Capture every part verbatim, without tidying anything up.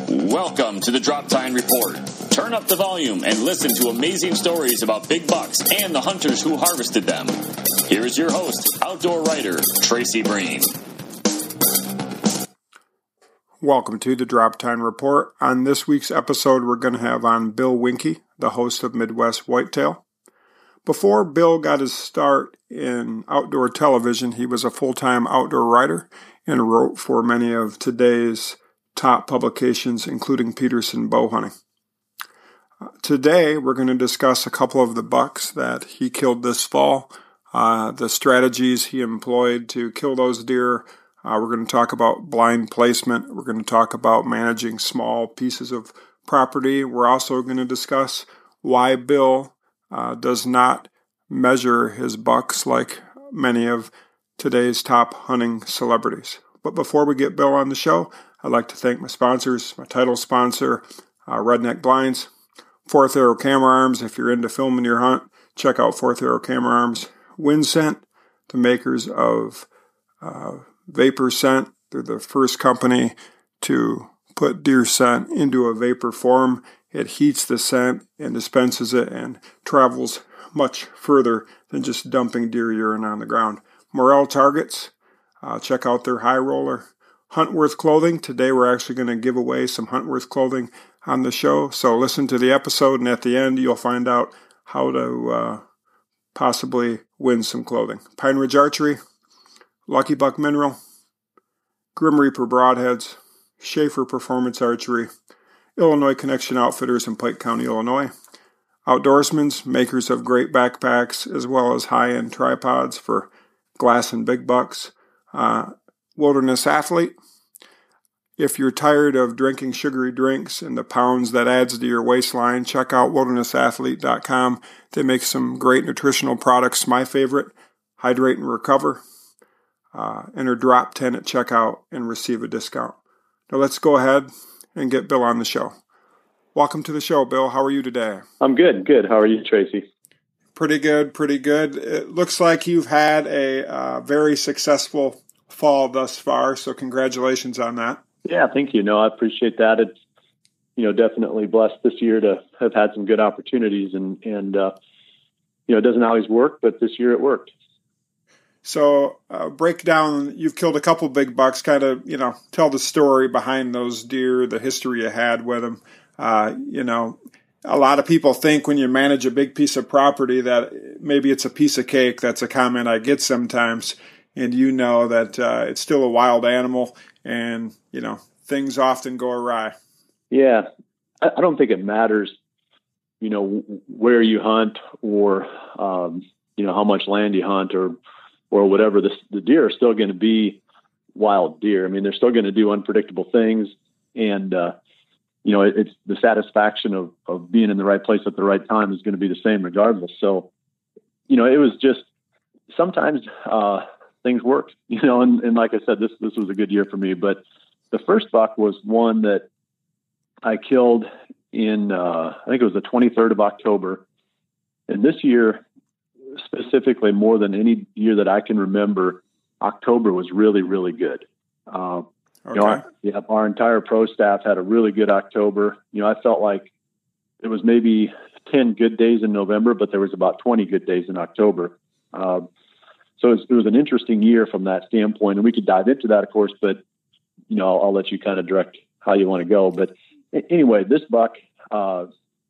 Welcome to the Drop Time Report. Turn up the volume and listen to amazing stories about big bucks and the hunters who harvested them. Here is your host, outdoor writer, Tracy Breen. Welcome to the Drop Time Report. On this week's episode, we're going to have on Bill Winke, the host of Midwest Whitetail. Before Bill got his start in outdoor television, he was a full-time outdoor writer and wrote for many of today's top publications, including Peterson Bow Hunting. Uh, today, we're going to discuss a couple of the bucks that he killed this fall, uh, the strategies he employed to kill those deer. Uh, we're going to talk about blind placement. We're going to talk about managing small pieces of property. We're also going to discuss why Bill uh, does not measure his bucks like many of today's top hunting celebrities. But before we get Bill on the show, I'd like to thank my sponsors, my title sponsor, uh, Redneck Blinds, Fourth Arrow Camera Arms. If you're into filming your hunt, check out Fourth Arrow Camera Arms. WinScent, the makers of uh, Vapor Scent. They're the first company to put deer scent into a vapor form. It heats the scent and dispenses it and travels much further than just dumping deer urine on the ground. Morel Targets, uh, check out their high roller. Huntworth Clothing. Today we're actually going to give away some Huntworth clothing on the show. So listen to the episode, and at the end you'll find out how to uh, possibly win some clothing. Pine Ridge Archery, Lucky Buck Mineral, Grim Reaper Broadheads, Schaefer Performance Archery, Illinois Connection Outfitters in Pike County, Illinois, Outdoorsmans, makers of great backpacks as well as high-end tripods for glass and big bucks, uh, Wilderness Athlete. If you're tired of drinking sugary drinks and the pounds that adds to your waistline, check out wilderness athlete dot com. They make some great nutritional products. My favorite, Hydrate and Recover. Uh, enter drop ten at checkout and receive a discount. Now let's go ahead and get Bill on the show. Welcome to the show, Bill. How are you today? I'm good, good. How are you, Tracy? Pretty good, pretty good. It looks like you've had a uh, very successful fall thus far, so congratulations on that. Yeah, thank you. No, I appreciate that. It's, you know, definitely blessed this year to have had some good opportunities, and, and uh, you know, it doesn't always work, but this year it worked. So uh, break down, you've killed a couple big bucks, kind of, you know, tell the story behind those deer, the history you had with them. Uh, you know, a lot of people think when you manage a big piece of property that maybe it's a piece of cake. That's a comment I get sometimes. And you know that uh, it's still a wild animal and, you know, things often go awry. Yeah. I, I don't think it matters, you know, where you hunt or, um, you know, how much land you hunt or, or whatever. The, the deer are still going to be wild deer. I mean, they're still going to do unpredictable things. And, uh, you know, it, it's the satisfaction of, of being in the right place at the right time is going to be the same regardless. So, you know, it was just sometimes, uh, things worked, you know, and, and like I said, this, this was a good year for me, but the first buck was one that I killed in, uh, I think it was the twenty-third of October. And this year, specifically more than any year that I can remember, October was really, really good. Uh, okay. You know, our, yeah, our entire pro staff had a really good October. You know, I felt like it was maybe ten good days in November, but there was about twenty good days in October. Uh, So it was, it was an interesting year from that standpoint, and we could dive into that, of course, but, you know, I'll, I'll let you kind of direct how you want to go. But anyway, this buck, uh,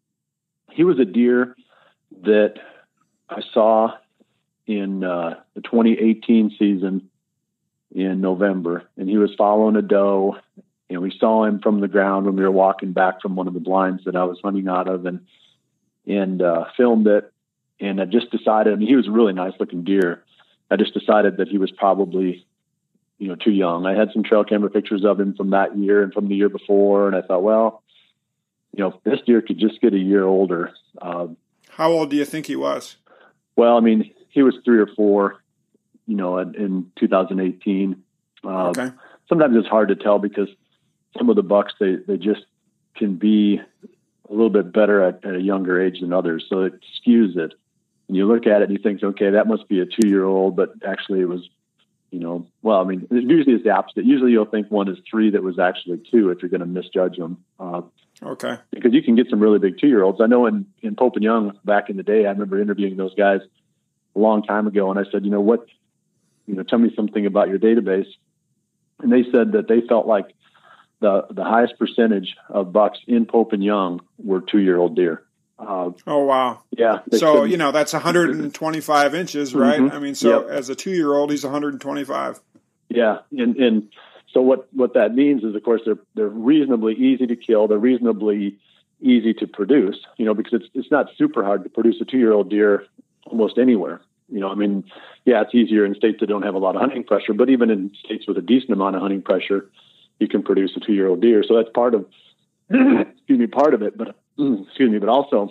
he was a deer that I saw in uh, the twenty eighteen season in November, and he was following a doe, and we saw him from the ground when we were walking back from one of the blinds that I was hunting out of, and, and uh, filmed it. And I just decided, I mean, he was a really nice looking deer. I just decided that he was probably, you know, too young. I had some trail camera pictures of him from that year and from the year before. And I thought, well, you know, this deer could just get a year older. Um, How old do you think he was? Well, I mean, he was three or four, you know, in, in two thousand eighteen. Uh, okay. Sometimes it's hard to tell because some of the bucks, they, they just can be a little bit better at, at a younger age than others. So it skews it. And you look at it and you think, okay, that must be a two-year-old, but actually it was you know, well, I mean, usually it's the opposite. Usually you'll think one is three that was actually two if you're going to misjudge them. Uh, okay. Because you can get some really big two-year-olds. I know in, in Pope and Young back in the day, I remember interviewing those guys a long time ago. And I said, you know what, you know, tell me something about your database. And they said that they felt like the, the highest percentage of bucks in Pope and Young were two-year-old deer. Uh, oh, wow. Yeah. So, you know, that's one hundred twenty-five inches, right? Mm-hmm. I mean, so yep. as a two-year-old, he's one hundred twenty-five. Yeah. And, and so what, what that means is, of course, they're, they're reasonably easy to kill. They're reasonably easy to produce, you know, because it's, it's not super hard to produce a two-year-old deer almost anywhere. You know, I mean, yeah, it's easier in states that don't have a lot of hunting pressure, but even in states with a decent amount of hunting pressure, you can produce a two-year-old deer. So that's part of, excuse me, part of it, but excuse me, but also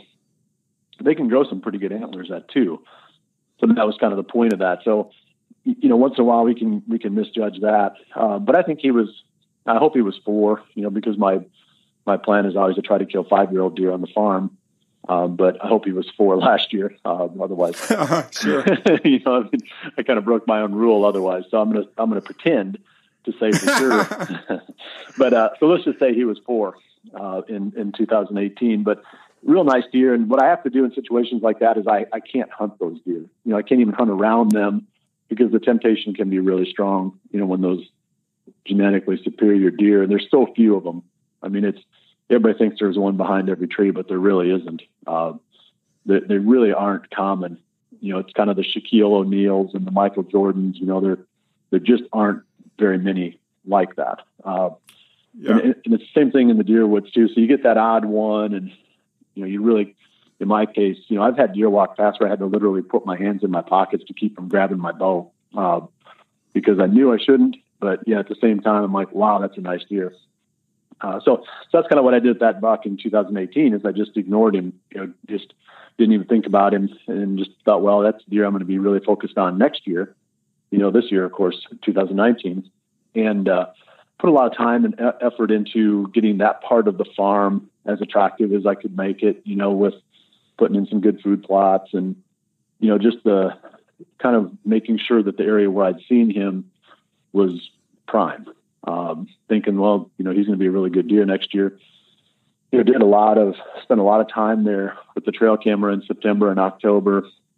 they can grow some pretty good antlers at too. So that was kind of the point of that. So, you know, once in a while we can, we can misjudge that. Uh, but I think he was, I hope he was four, you know, because my, my plan is always to try to kill five-year-old deer on the farm. Um, but I hope he was four last year. Uh, otherwise, sure. you know, I, mean, I kind of broke my own rule otherwise. So I'm going to, I'm going to pretend to say for sure. but, uh, so let's just say he was four, uh, in, in two thousand eighteen, but real nice deer. And what I have to do in situations like that is I, I can't hunt those deer. You know, I can't even hunt around them because the temptation can be really strong, you know, when those genetically superior deer, and there's so few of them. I mean, it's, everybody thinks there's one behind every tree, but there really isn't. Uh, they, they really aren't common. You know, it's kind of the Shaquille O'Neals and the Michael Jordans. You know, there there just aren't very many like that. Uh, yeah. and, and it's the same thing in the deer woods too. So you get that odd one, and you know, you really, in my case, you know, I've had deer walk past where I had to literally put my hands in my pockets to keep from grabbing my bow uh, because I knew I shouldn't. But yeah, at the same time, I'm like, wow, that's a nice deer. Uh, so, so that's kind of what I did with that buck in two thousand eighteen is I just ignored him, you know, just didn't even think about him and just thought, well, that's the deer I'm going to be really focused on next year. You know, this year, of course, two thousand nineteen, and uh, put a lot of time and e- effort into getting that part of the farm as attractive as I could make it, you know, with putting in some good food plots and, you know, just the kind of making sure that the area where I'd seen him was prime. Um, thinking, well, you know, he's going to be a really good deer next year. You know, did a lot of, spent a lot of time there with the trail camera in September and October,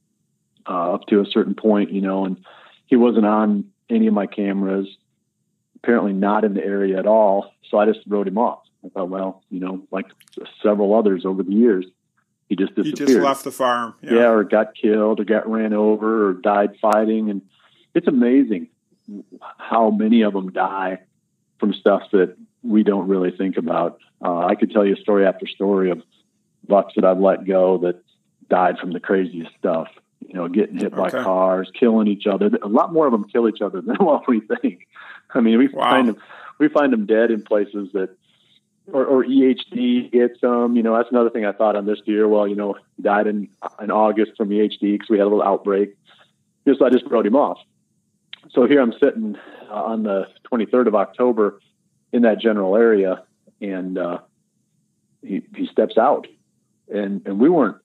uh, up to a certain point, you know, and he wasn't on any of my cameras, apparently not in the area at all. So I just wrote him off. I thought, well, you know, like several others over the years, he just disappeared. He just left the farm. Yeah. yeah, or got killed or got ran over or died fighting. And it's amazing how many of them die from stuff that we don't really think about. Uh, I could tell you story after story of bucks that I've let go that died from the craziest stuff, you know, getting hit by okay. cars, killing each other. A lot more of them kill each other than what we think. I mean, we wow. find them, we find them dead in places that, or, or E H D gets them, you know, that's another thing I thought on this deer. Well, you know, died in, in August from E H D because we had a little outbreak. Just, I just wrote him off. So here I'm sitting uh, on the twenty-third of October in that general area, and uh, he, he steps out. And, and we weren't,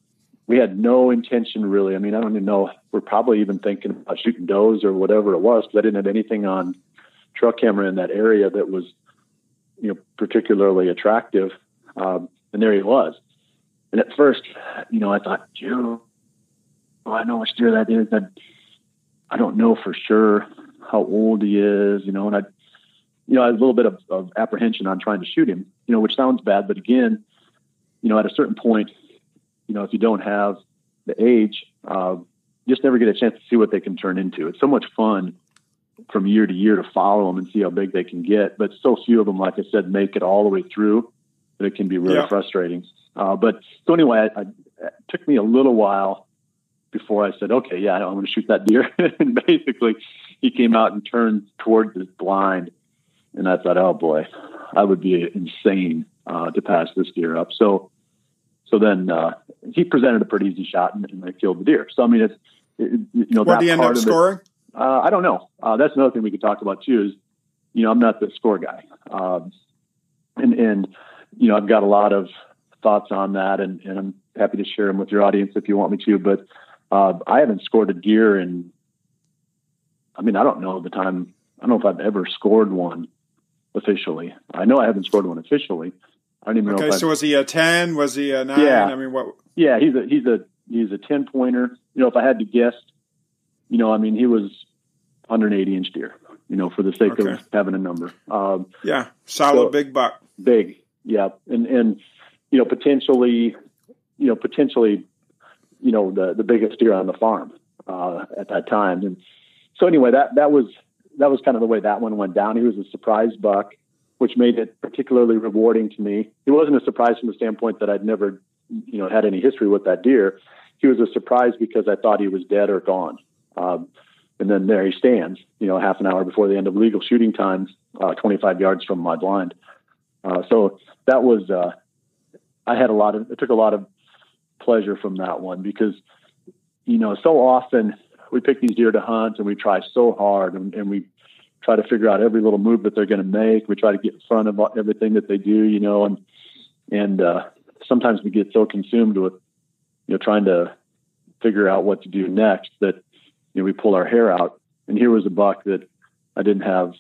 we had no intention really. I mean, I don't even know, we're probably even thinking about shooting does or whatever it was, but I didn't have anything on trail camera in that area that was, you know, particularly attractive. Um, and there he was. And at first, you know, I thought, Joe, oh, I know which deer that is. I, I don't know for sure how old he is, you know, and I, you know, I had a little bit of, of apprehension on trying to shoot him, you know, which sounds bad, but again, you know, at a certain point, you know, if you don't have the age, uh, you just never get a chance to see what they can turn into. It's so much fun from year to year to follow them and see how big they can get, but so few of them, like I said, make it all the way through that it can be really yeah. frustrating. Uh, but so anyway, I, I, it took me a little while before I said, okay, yeah, I'm going to shoot that deer. And basically he came out and turned towards this blind. And I thought, oh boy, I would be insane uh, to pass this deer up. So, so then uh, he presented a pretty easy shot and, and I killed the deer. So, I mean, it's, it, you know, what did he end up scoring? It, uh, I don't know. Uh, that's another thing we could talk about too is, you know, I'm not the score guy. Um, and, and, you know, I've got a lot of thoughts on that and, and I'm happy to share them with your audience if you want me to, but Uh, I haven't scored a deer in I mean, I don't know the time. I don't know if I've ever scored one officially. I know I haven't scored one officially. I don't even okay, know. Okay, so I've, was he a ten? Was he a nine? Yeah. I mean, what? Yeah, he's a he's a he's a ten pointer. You know, if I had to guess, you know, I mean, he was one hundred eighty inch deer. You know, for the sake Okay. of having a number. Um, yeah, solid so, big buck. Big, yeah, and and you know, potentially, you know, potentially, you know, the the biggest deer on the farm uh, at that time. And so anyway, that that was that was kind of the way that one went down. He was a surprise buck, which made it particularly rewarding to me. It wasn't a surprise from the standpoint that I'd never, you know, had any history with that deer. He was a surprise because I thought he was dead or gone. Um, and then there he stands, you know, half an hour before the end of legal shooting time, uh, twenty-five yards from my blind. Uh, so that was, uh, I had a lot of, it took a lot of pleasure from that one because, you know, so often we pick these deer to hunt and we try so hard and, and we try to figure out every little move that they're going to make. We try to get in front of everything that they do, you know, and, and, uh, sometimes we get so consumed with, you know, trying to figure out what to do next that, you know, we pull our hair out. And here was a buck that I didn't have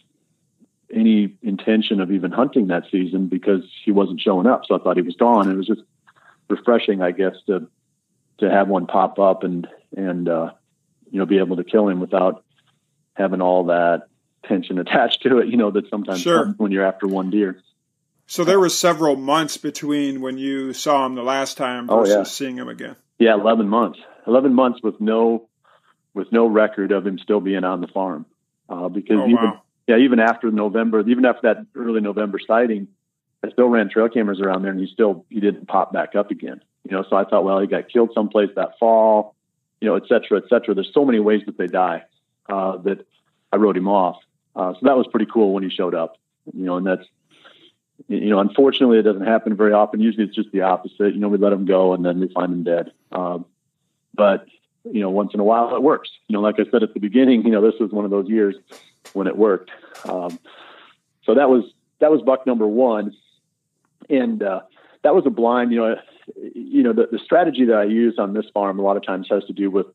any intention of even hunting that season because he wasn't showing up. So I thought he was gone. It was just refreshing, I guess, to, to have one pop up and, and, uh, you know, be able to kill him without having all that tension attached to it, you know, that sometimes Sure. comes when you're after one deer. So there were several months between when you saw him the last time versus Oh, yeah. seeing him again. Yeah. eleven months, eleven months with no, with no record of him still being on the farm. Uh, because Oh, even, wow. yeah, even after November, even after that early November sighting, I still ran trail cameras around there and he still, he didn't pop back up again. You know, so I thought, well, he got killed someplace that fall, you know, et cetera, et cetera. There's so many ways that they die, uh, that I wrote him off. Uh, so that was pretty cool when he showed up, you know, and that's, you know, unfortunately it doesn't happen very often. Usually it's just the opposite. You know, we let him go and then we find him dead. Um, but, you know, once in a while it works. You know, like I said at the beginning, you know, this was one of those years when it worked. Um, so that was, that was buck number one. And, uh, that was a blind, you know, you know, the, the strategy that I use on this farm a lot of times has to do with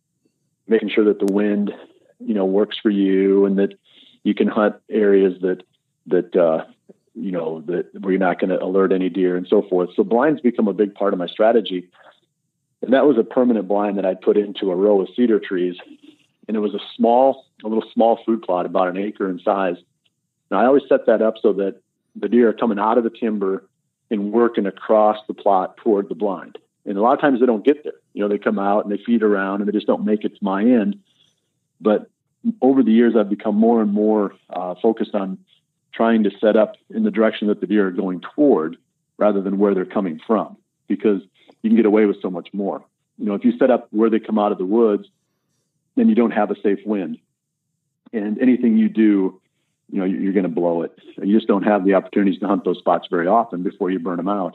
making sure that the wind, you know, works for you and that you can hunt areas that, that, uh, you know, that where you're not going to alert any deer and so forth. So blinds become a big part of my strategy. And that was a permanent blind that I put into a row of cedar trees. And it was a small, a little small food plot, about an acre in size. Now I always set that up so that the deer are coming out of the timber and working across the plot toward the blind. And a lot of times they don't get there. You know, they come out and they feed around and they just don't make it to my end. But over the years, I've become more and more uh, focused on trying to set up in the direction that the deer are going toward rather than where they're coming from, because you can get away with so much more. You know, if you set up where they come out of the woods, then you don't have a safe wind. And anything you do, you know, you're going to blow it. You just don't have the opportunities to hunt those spots very often before you burn them out.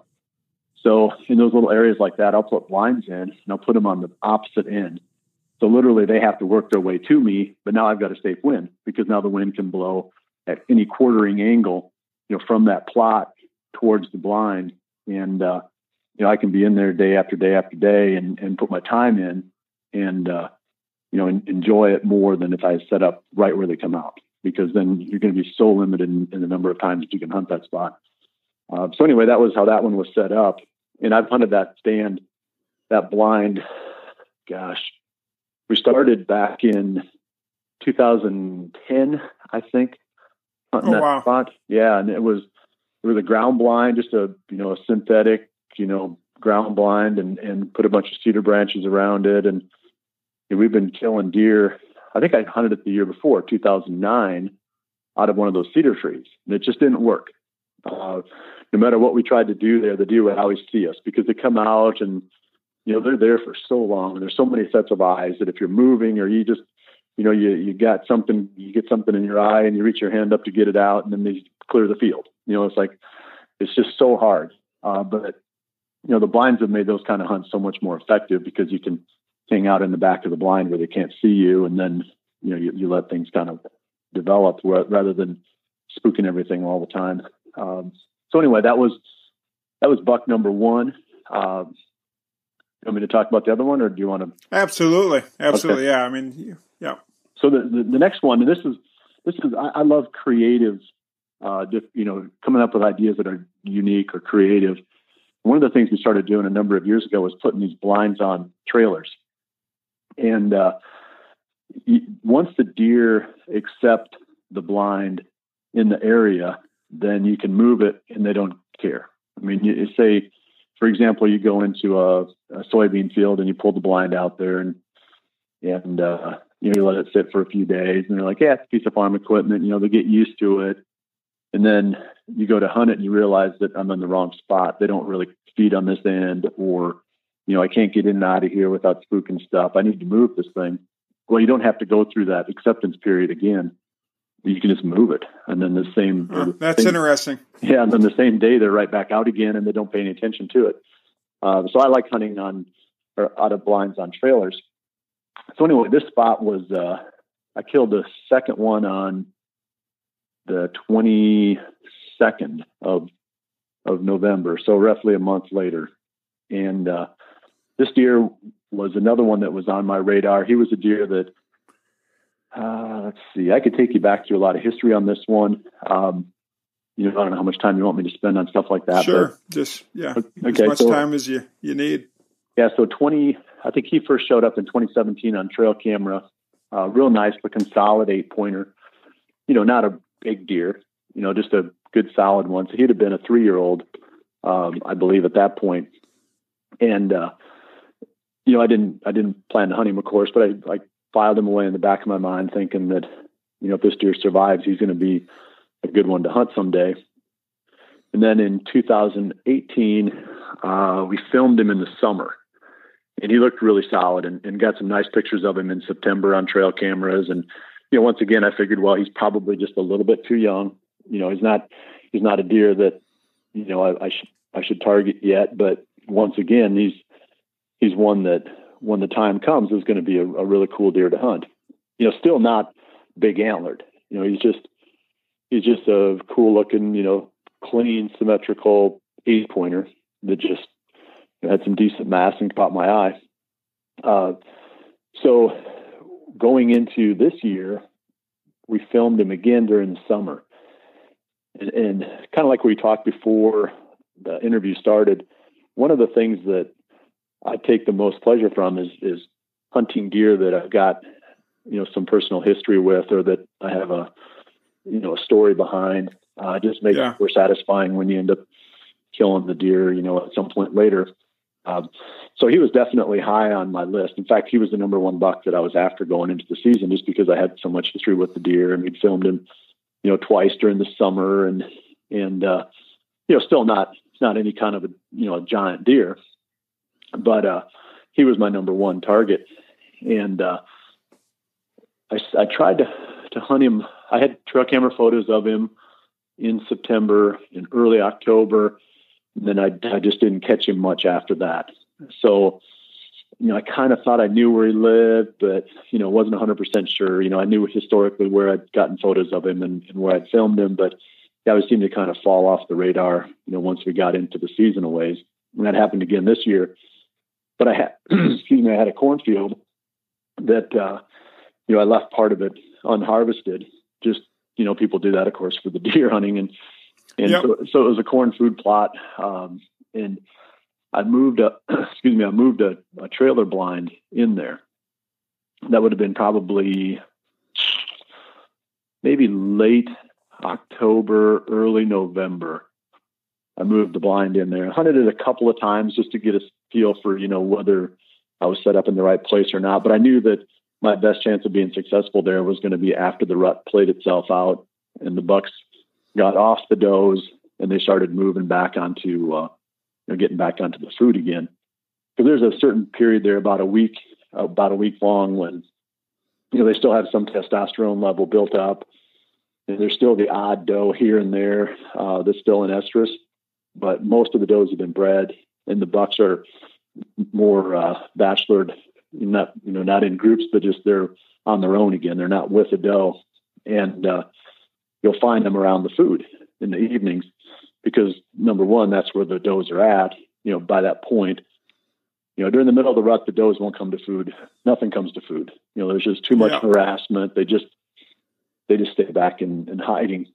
So in those little areas like that, I'll put blinds in and I'll put them on the opposite end. So literally they have to work their way to me, but now I've got a safe wind because now the wind can blow at any quartering angle, you know, from that plot towards the blind. And, uh, you know, I can be in there day after day after day and, and put my time in and, uh, you know, en- enjoy it more than if I set up right where they come out, because then you're going to be so limited in, in the number of times that you can hunt that spot. Uh, so anyway, that was how that one was set up. And I've hunted that stand, that blind, gosh, we started back in two thousand ten, I think. Oh, that wow. spot. Yeah. And it was, it was a ground blind, just a, you know, a synthetic, you know, ground blind and, and put a bunch of cedar branches around it. And you know, we've been killing deer. I think I hunted it the year before, two thousand nine, out of one of those cedar trees. And it just didn't work. Uh, no matter what we tried to do there, the deer would always see us because they come out and, you know, they're there for so long and there's so many sets of eyes that if you're moving or you just, you know, you, you got something, you get something in your eye and you reach your hand up to get it out and then they clear the field. You know, it's like, it's just so hard. Uh, but, you know, the blinds have made those kind of hunts so much more effective because you can hang out in the back of the blind where they can't see you. And then, you know, you, you let things kind of develop rather than spooking everything all the time. Um, so anyway, that was, that was buck number one. Um, you want me to talk about the other one or do you want to? Absolutely. Absolutely. Okay. Yeah. I mean, yeah. so the, the, the next one, and this is, this is, I, I love creative, uh, you know, coming up with ideas that are unique or creative. One of the things we started doing a number of years ago was putting these blinds on trailers. And uh, once the deer accept the blind in the area, then you can move it and they don't care. I mean, you, you say, for example, you go into a, a soybean field and you pull the blind out there and, and uh, you know, you let it sit for a few days and they're like, yeah, it's a piece of farm equipment. You know, they get used to it. And then you go to hunt it and you realize that I'm in the wrong spot. They don't really feed on this end, or, you know, I can't get in and out of here without spooking stuff. I need to move this thing. Well, you don't have to go through that acceptance period again. You can just move it. And then the same. Oh, the that's same, interesting. Yeah. And then the same day they're right back out again and they don't pay any attention to it. Uh, so I like hunting on or out of blinds on trailers. So anyway, this spot was, uh, I killed the second one on the twenty-second of, of November. So roughly a month later. And, uh, this deer was another one that was on my radar. He was a deer that, uh, let's see, I could take you back through a lot of history on this one. Um, you know, I don't know how much time you want me to spend on stuff like that. Sure. But, Just, yeah. Okay, as much so, time as you, you need. Yeah. So twenty, I think he first showed up in twenty seventeen on trail camera. Uh, real nice looking solid eight pointer, you know, not a big deer, you know, just a good solid one. So he'd have been a three-year-old, um, I believe at that point. And, uh, you know, I didn't, I didn't plan to hunt him, of course, but I, I filed him away in the back of my mind thinking that, you know, if this deer survives, he's going to be a good one to hunt someday. And then in two thousand eighteen, uh, we filmed him in the summer and he looked really solid and, and got some nice pictures of him in September on trail cameras. And, you know, once again, I figured, well, he's probably just a little bit too young. You know, he's not, he's not a deer that, you know, I, I should, I should target yet. But once again, he's, he's one that when the time comes is going to be a, a really cool deer to hunt. You know, still not big antlered. You know, he's just, he's just a cool looking, you know, clean, symmetrical eight pointer that just had some decent mass and caught my eye. Uh, so going into this year, we filmed him again during the summer. And, and kind of like we talked before the interview started, one of the things that I take the most pleasure from is, is hunting deer that I've got, you know, some personal history with, or that I have a, you know, a story behind. Uh, just makes Yeah. it more satisfying when you end up killing the deer, you know, at some point later. Um, so he was definitely high on my list. In fact, he was the number one buck that I was after going into the season, just because I had so much history with the deer, and we'd filmed him, you know, twice during the summer, and, and, uh, you know, still not, not any kind of a, you know, a giant deer, but, uh, he was my number one target. And, uh, I, I tried to, to hunt him. I had trail camera photos of him in September, in early October. And then I, I just didn't catch him much after that. So, you know, I kind of thought I knew where he lived, but, you know, wasn't one hundred percent sure. You know, I knew historically where I'd gotten photos of him and, and where I'd filmed him, but that always seemed to kind of fall off the radar, you know, once we got into the seasonal ways. And that happened again this year. But I had, excuse me, I had a cornfield that, uh, you know, I left part of it unharvested. Just, you know, people do that, of course, for the deer hunting. And, and yep. so, so it was a corn food plot. Um, and I moved a, excuse me, I moved a, a trailer blind in there. That would have been probably maybe late October, early November. I moved the blind in there. I hunted it a couple of times just to get a feel for, you know, whether I was set up in the right place or not. But I knew that my best chance of being successful there was going to be after the rut played itself out and the bucks got off the does and they started moving back onto, uh, you know, getting back onto the food again. Because there's a certain period there, about a week, about a week long, when, you know, they still have some testosterone level built up, and there's still the odd doe here and there uh, that's still in estrus, but most of the does have been bred, and the bucks are more uh, bachelored, not, you know, not in groups, but just they're on their own again. They're not with a doe, and uh, you'll find them around the food in the evenings because, number one, that's where the does are at, you know, by that point. you know, during the middle of the rut, the does won't come to food. Nothing comes to food. You know, there's just too much yeah. harassment. They just, they just stay back in, in hiding.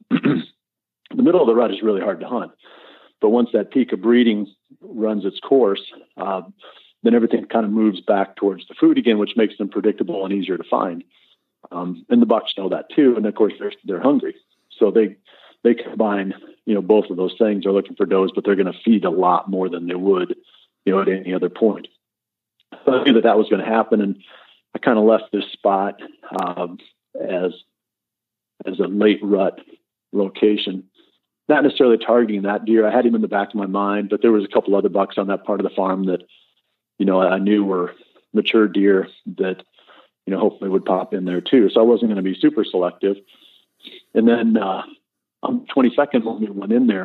The middle of the rut is really hard to hunt. But once that peak of breeding runs its course, uh, then everything kind of moves back towards the food again, which makes them predictable and easier to find. Um, and the bucks know that too. And of course they're, they're hungry. So they, they combine, you know, both of those things. They're looking for does, but they're going to feed a lot more than they would, you know, at any other point. So I knew that that was going to happen. And I kind of left this spot, um, as, as a late rut location, not necessarily targeting that deer. I had him in the back of my mind, but there was a couple other bucks on that part of the farm that, you know, I knew were mature deer that, you know, hopefully would pop in there too. So I wasn't going to be super selective. And then, uh, on the twenty-second, when we went in there,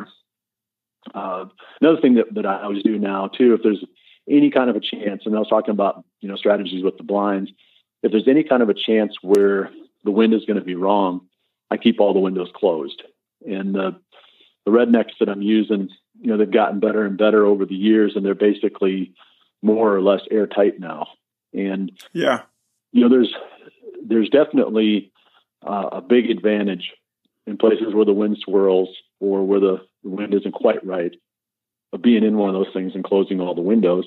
uh, another thing that, that I always do now too, if there's any kind of a chance, and I was talking about, you know, strategies with the blinds, if there's any kind of a chance where the wind is going to be wrong, I keep all the windows closed. And the, the rednecks that I'm using, you know, they've gotten better and better over the years, and they're basically more or less airtight now. And, yeah, you know, there's, there's definitely uh, a big advantage in places where the wind swirls or where the wind isn't quite right of being in one of those things and closing all the windows.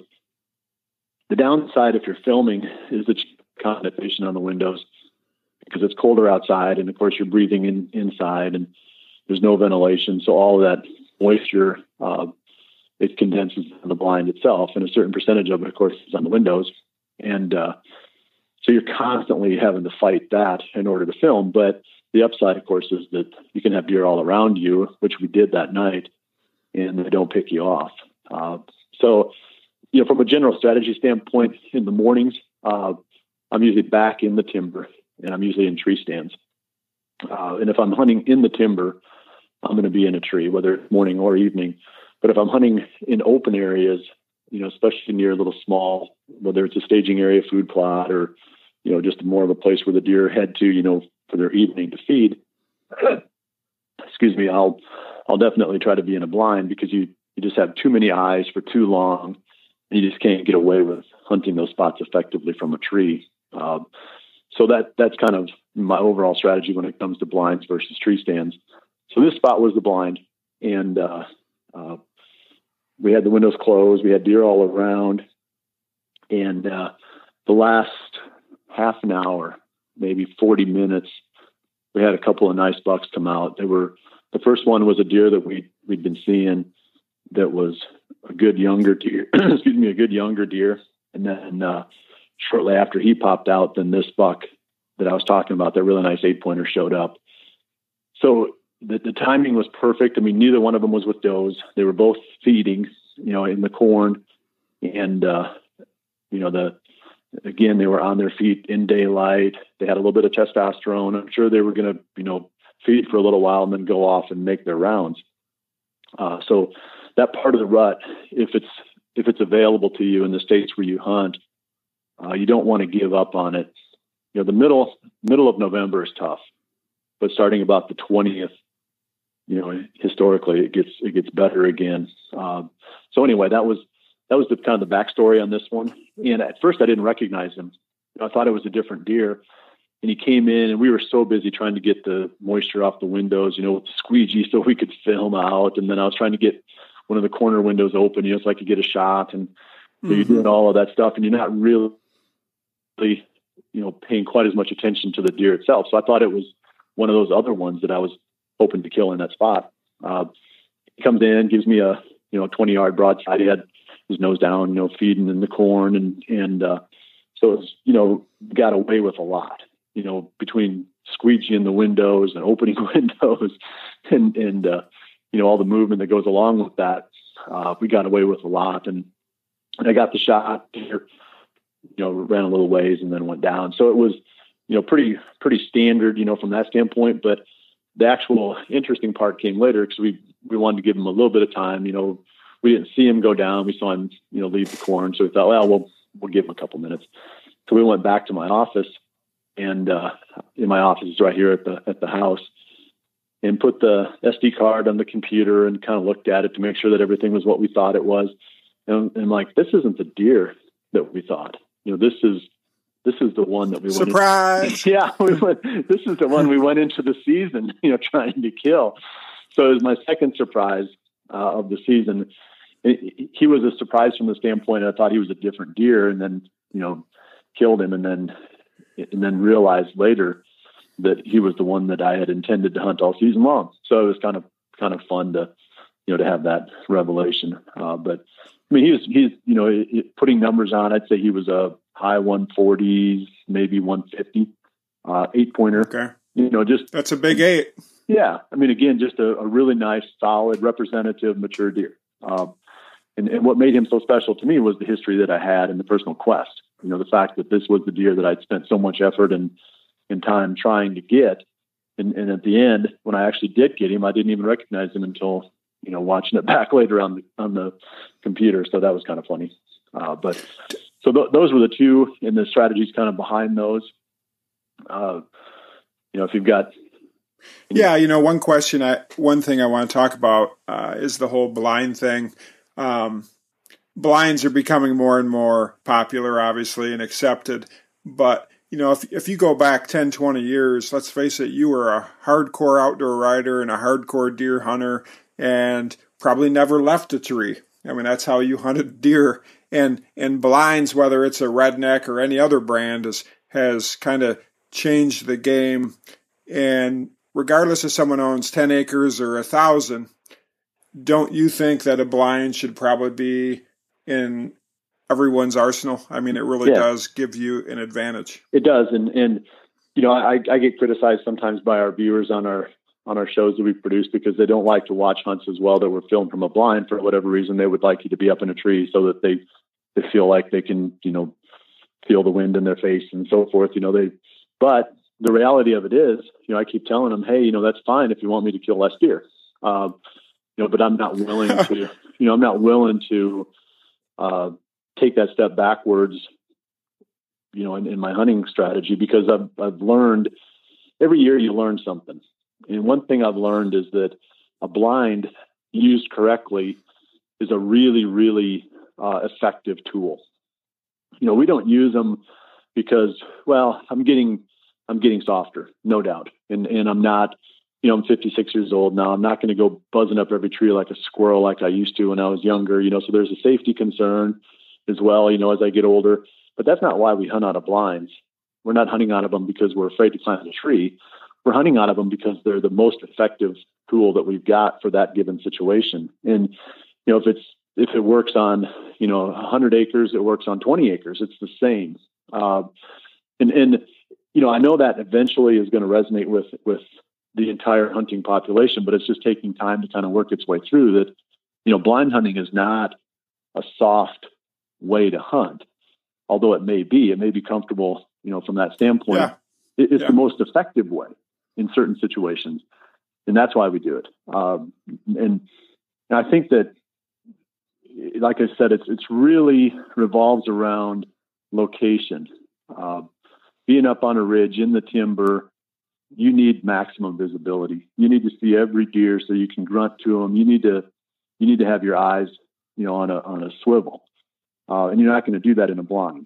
The downside, if you're filming, is the condensation on the windows because it's colder outside. And of course you're breathing in inside and there's no ventilation. So all of that moisture, uh, it condenses on the blind itself, and a certain percentage of it, of course, is on the windows. And, uh, so you're constantly having to fight that in order to film. But the upside, of course, is that you can have deer all around you, which we did that night, and they don't pick you off. Uh, so, you know, from a general strategy standpoint, in the mornings, uh, I'm usually back in the timber, and I'm usually in tree stands. Uh, and if I'm hunting in the timber, I'm going to be in a tree, whether it's morning or evening. But if I'm hunting in open areas, you know, especially near a little small, whether it's a staging area, food plot, or, you know, just more of a place where the deer head to, you know, for their evening to feed, excuse me, I'll, I'll definitely try to be in a blind because you, you just have too many eyes for too long, and you just can't get away with hunting those spots effectively from a tree. Uh, so that, that's kind of my overall strategy when it comes to blinds versus tree stands. So this spot was the blind, and, uh, uh, we had the windows closed. We had deer all around. And uh, the last half an hour, maybe forty minutes, we had a couple of nice bucks come out. They were, the first one was a deer that we, we'd been seeing that was a good younger deer, excuse me, a good younger deer. And then uh, shortly after he popped out, then this buck that I was talking about, that really nice eight pointer, showed up. So The, the timing was perfect. I mean, neither one of them was with does. They were both feeding, you know, in the corn. And, uh, you know, the, again, they were on their feet in daylight. They had a little bit of testosterone. I'm sure they were going to, you know, feed for a little while and then go off and make their rounds. Uh, so that part of the rut, if it's, if it's available to you in the states where you hunt, uh, you don't want to give up on it. You know, the middle, middle of November is tough, but starting about the twentieth, you know, historically it gets, it gets better again. Um, so anyway, that was, that was the kind of the backstory on this one. And at first I didn't recognize him. I thought it was a different deer, and he came in and we were so busy trying to get the moisture off the windows, you know, with the squeegee so we could film out. And then I was trying to get one of the corner windows open, you know, so I could get a shot, and so mm-hmm. you're doing all of that stuff and you're not really, you know, paying quite as much attention to the deer itself. So I thought it was one of those other ones that I was hoping to kill in that spot. Uh, he comes in, gives me a, you know, twenty yard broadside. He had his nose down, you know, feeding in the corn. And, and, uh, so it's, you know, got away with a lot, you know, between squeegeeing the windows and opening windows and, and, uh, you know, all the movement that goes along with that. Uh, we got away with a lot, and, and I got the shot here, you know, ran a little ways and then went down. So it was, you know, pretty, pretty standard, you know, from that standpoint. But the actual interesting part came later because we, we wanted to give him a little bit of time. You know, we didn't see him go down. We saw him, you know, leave the corn. So we thought, well, we'll, we'll give him a couple minutes. So we went back to my office, and uh, in my office is right here at the, at the house, and put the S D card on the computer and kind of looked at it to make sure that everything was what we thought it was. And, and I'm like, this isn't the deer. that we thought. You know, this is this is the one that we went surprise. In, yeah, we went, this is the one we went into the season, you know, trying to kill. So it was my second surprise uh, of the season. It, he was a surprise from the standpoint I thought he was a different deer, and then you know killed him, and then and then realized later that he was the one that I had intended to hunt all season long. So it was kind of kind of fun to you know to have that revelation. Uh, but I mean, he was he's you know it, it, putting numbers on. I'd say he was a high one forties, maybe one fifty, uh, eight pointer. Okay, you know, just that's a big eight. Yeah, I mean, again, just a, a really nice, solid, representative, mature deer. Um, and, and what made him so special to me was the history that I had and the personal quest. You know, the fact that this was the deer that I'd spent so much effort and, and time trying to get. And, and at the end, when I actually did get him, I didn't even recognize him until, you know, watching it back later on the, on the computer. So that was kind of funny. Uh, but so th- those were the two, and the strategies kind of behind those. Uh, you know, if you've got, Yeah, you know, one question, I one thing I want to talk about uh, is the whole blind thing. Um, blinds are becoming more and more popular, obviously, and accepted. But, you know, if if you go back ten, twenty years, let's face it, you were a hardcore outdoor rider and a hardcore deer hunter and probably never left a tree. I mean, that's how you hunted deer. And, and blinds, whether it's a Redneck or any other brand, is, has kind of changed the game. And regardless if someone owns ten acres or a thousand, don't you think that a blind should probably be in everyone's arsenal? I mean, it really yeah. does give you an advantage. It does. And, and, you know, I, I get criticized sometimes by our viewers on our, on our shows that we produce because they don't like to watch hunts as well that were filmed from a blind for whatever reason. They would like you to be up in a tree so that they, they feel like they can, you know, feel the wind in their face and so forth. You know, they, but the reality of it is, you know, I keep telling them, hey, you know, that's fine if you want me to kill less deer, um, you know, but I'm not willing to, you know, I'm not willing to uh, take that step backwards, you know, in, in my hunting strategy, because I've, I've learned every year you learn something. And one thing I've learned is that a blind used correctly is a really, really uh, effective tool. You know, we don't use them because, well, I'm getting, I'm getting softer, no doubt. And and I'm not, you know, I'm fifty-six years old now. I'm not going to go buzzing up every tree like a squirrel like I used to when I was younger, you know, so there's a safety concern as well, you know, as I get older. But that's not why we hunt out of blinds. We're not hunting out of them because we're afraid to climb a tree. We're hunting out of them because they're the most effective tool that we've got for that given situation. And, you know, if it's, if it works on, you know, one hundred acres, it works on twenty acres. It's the same. Uh, and, and, you know, I know that eventually is going to resonate with, with the entire hunting population, but it's just taking time to kind of work its way through that. You know, blind hunting is not a soft way to hunt, although it may be, it may be comfortable, you know, from that standpoint. Yeah. It, it's yeah. the most effective way in certain situations. And that's why we do it. Um, and, and I think that, like I said, it's, it's really revolves around location. Uh, being up on a ridge in the timber, you need maximum visibility. You need to see every deer so you can grunt to them. You need to, you need to have your eyes, you know, on a, on a swivel. Uh, and you're not going to do that in a blind.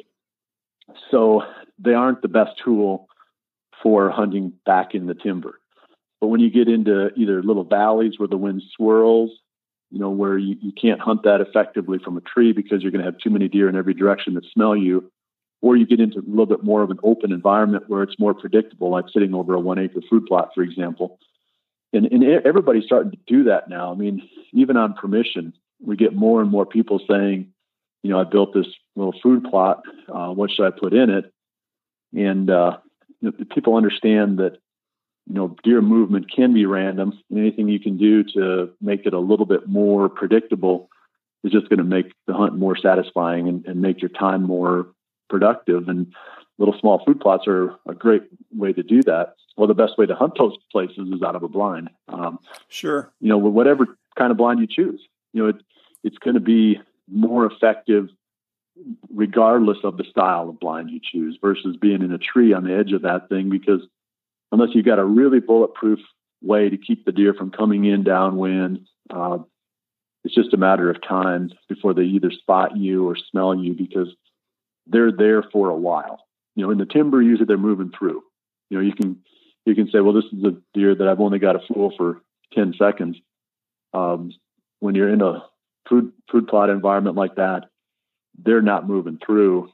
So they aren't the best tool for hunting back in the timber. But when you get into either little valleys where the wind swirls, you know, where you, you can't hunt that effectively from a tree because you're going to have too many deer in every direction that smell you, or you get into a little bit more of an open environment where it's more predictable, like sitting over a one acre food plot, for example. And, and everybody's starting to do that now. I mean, even on permission, we get more and more people saying, you know, I built this little food plot. Uh, what should I put in it? And uh, you know, people understand that, you know, deer movement can be random, and anything you can do to make it a little bit more predictable is just going to make the hunt more satisfying and, and make your time more productive. And little small food plots are a great way to do that. Well, the best way to hunt those places is out of a blind. Um, sure. You know, whatever kind of blind you choose, you know, it, it's going to be more effective regardless of the style of blind you choose versus being in a tree on the edge of that thing, because unless you've got a really bulletproof way to keep the deer from coming in downwind, uh, it's just a matter of time before they either spot you or smell you, because they're there for a while. You know, in the timber, usually they're moving through. You know, you can you can say, well, this is a deer that I've only got to fool for ten seconds. Um, when you're in a food food plot environment like that, they're not moving through,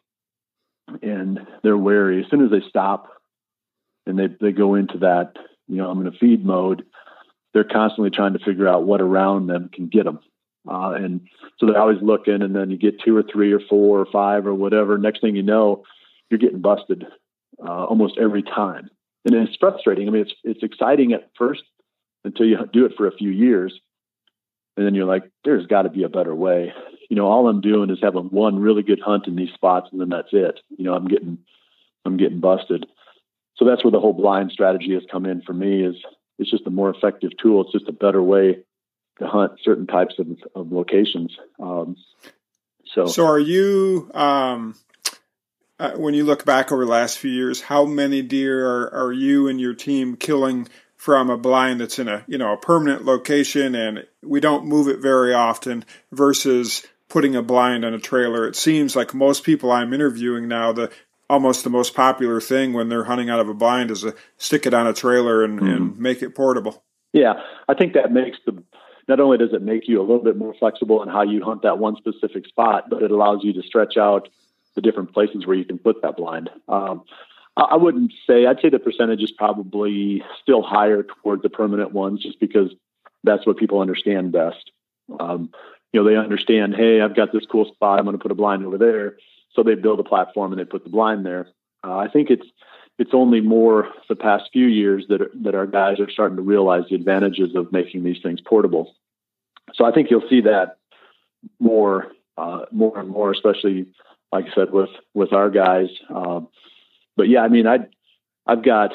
and they're wary. As soon as they stop and they they go into that, you know, I'm going to feed mode, they're constantly trying to figure out what around them can get them. Uh, and so they're always looking, and then you get two or three or four or five or whatever. Next thing you know, you're getting busted uh, almost every time. And it's frustrating. I mean, it's it's exciting at first until you do it for a few years. And then you're like, there's got to be a better way. You know, all I'm doing is having one really good hunt in these spots, and then that's it. You know, I'm getting I'm getting busted. So that's where the whole blind strategy has come in for me. Is it's just a more effective tool. It's just a better way to hunt certain types of, of locations. Um, so, so are you, um, uh, when you look back over the last few years, how many deer are, are you and your team killing from a blind that's in a, you know, a permanent location and we don't move it very often versus putting a blind on a trailer? It seems like most people I'm interviewing now, the almost the most popular thing when they're hunting out of a blind is to stick it on a trailer and, mm-hmm. and make it portable. Yeah, I think that makes the, not only does it make you a little bit more flexible in how you hunt that one specific spot, but it allows you to stretch out the different places where you can put that blind. Um, I wouldn't say, I'd say the percentage is probably still higher toward the permanent ones just because that's what people understand best. Um, you know, they understand, hey, I've got this cool spot, I'm going to put a blind over there. So they build a platform and they put the blind there. Uh, I think it's it's only more the past few years that that our guys are starting to realize the advantages of making these things portable. So I think you'll see that more, uh, more and more, especially like I said with with our guys. Um, but yeah, I mean, I I've got,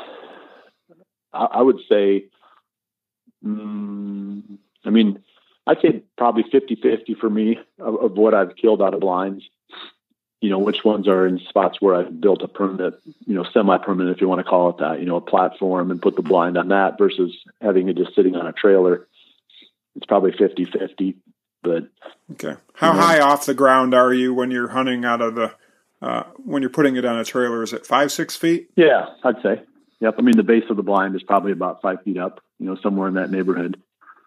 I, I would say, um, I mean, I'd say probably fifty-fifty for me of, of what I've killed out of blinds. You know, which ones are in spots where I've built a permanent, you know, semi-permanent, if you want to call it that, you know, a platform and put the blind on that versus having it just sitting on a trailer. It's probably fifty-fifty, but. Okay. How you know, high off the ground are you when you're hunting out of the, uh, when you're putting it on a trailer? Is it five, six feet? Yeah, I'd say. Yep. I mean, the base of the blind is probably about five feet up, you know, somewhere in that neighborhood.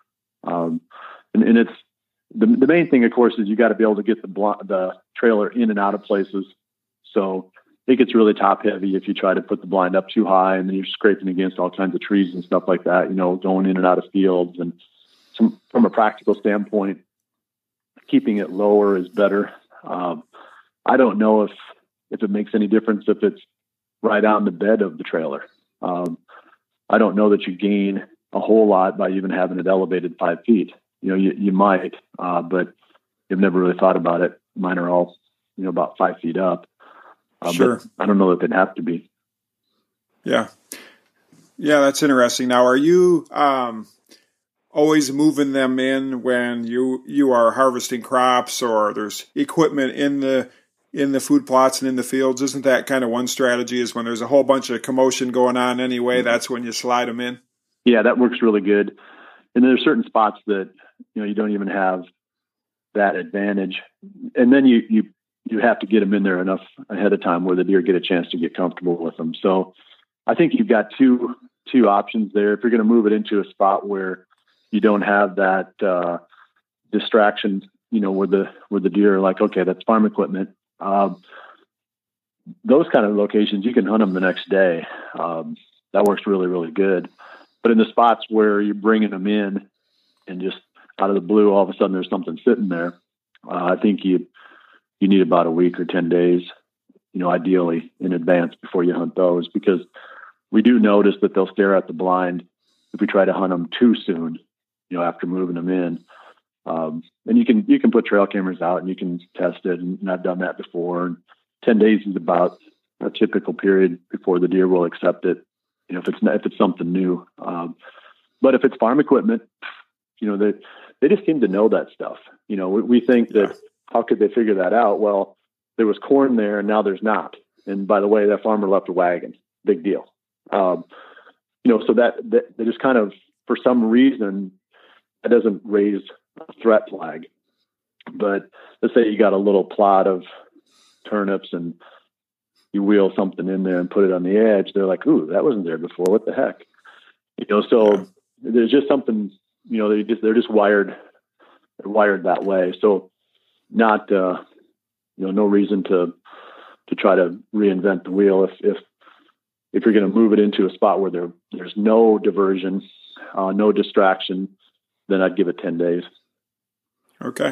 Um, and, and it's, The, the main thing, of course, is you got to be able to get the bl- the trailer in and out of places. So it gets really top heavy if you try to put the blind up too high and then you're scraping against all kinds of trees and stuff like that, you know, going in and out of fields. And some, from a practical standpoint, keeping it lower is better. Um, I don't know if, if it makes any difference if it's right on the bed of the trailer. Um, I don't know that you gain a whole lot by even having it elevated five feet. You know, you, you might, uh, but you've never really thought about it. Mine are all, you know, about five feet up. Uh, sure. But I don't know if they'd have to be. Yeah. Yeah, that's interesting. Now, are you um, always moving them in when you you are harvesting crops or there's equipment in the in the food plots and in the fields? Isn't that kind of one strategy is when there's a whole bunch of commotion going on anyway, mm-hmm. that's when you slide them in? Yeah, that works really good. And there's certain spots that, you know, you don't even have that advantage. And then you, you, you have to get them in there enough ahead of time where the deer get a chance to get comfortable with them. So I think you've got two, two options there. If you're going to move it into a spot where you don't have that, uh, distraction, you know, where the, where the deer are like, okay, that's farm equipment. Um, those kind of locations, you can hunt them the next day. Um, that works really, really good. But in the spots where you're bringing them in and just out of the blue, all of a sudden there's something sitting there, uh, I think you you need about a week or ten days, you know, ideally in advance before you hunt those, because we do notice that they'll stare at the blind if we try to hunt them too soon, you know, after moving them in. Um, and you can you can put trail cameras out and you can test it, and I've done that before. And ten days is about a typical period before the deer will accept it. You know, if it's not, if it's something new, um, but if it's farm equipment, you know, they they just seem to know that stuff. You know, we, we think that how could they figure that out? Well, there was corn there and now there's not. And by the way, that farmer left a wagon. Big deal. Um, you know, so that, that they just kind of, for some reason, that doesn't raise a threat flag. But let's say you got a little plot of, turnips and you wheel something in there and put it on the edge, they're like, ooh, that wasn't there before. What the heck? You know, so yeah. There's just something, you know, they just, they're just wired, they're wired that way. So not, uh, you know, no reason to, to try to reinvent the wheel. If, if, if you're going to move it into a spot where there, there's no diversion, uh, no distraction, then I'd give it ten days. Okay.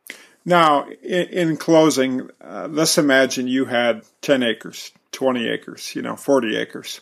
Now, in, in closing, uh, let's imagine you had ten acres, twenty acres, you know, forty acres.